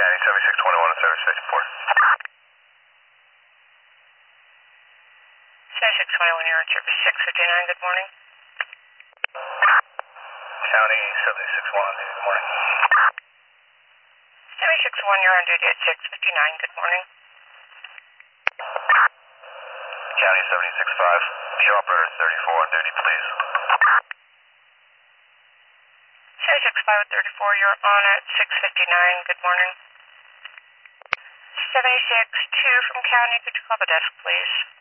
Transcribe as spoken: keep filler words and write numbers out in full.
County, seventy-six twenty-one and service station four. seventy-six twenty-one, you're on service six fifty-nine, good morning. County, seventy-six one, good morning. seventy-six one, you're on duty at six fifty-nine, good morning. County, seventy-six five, show operator thirty-four on duty, please. seventy-six five thirty-four, you're on at six fifty-nine, good morning. seventy-six two from County, could you call the desk, please?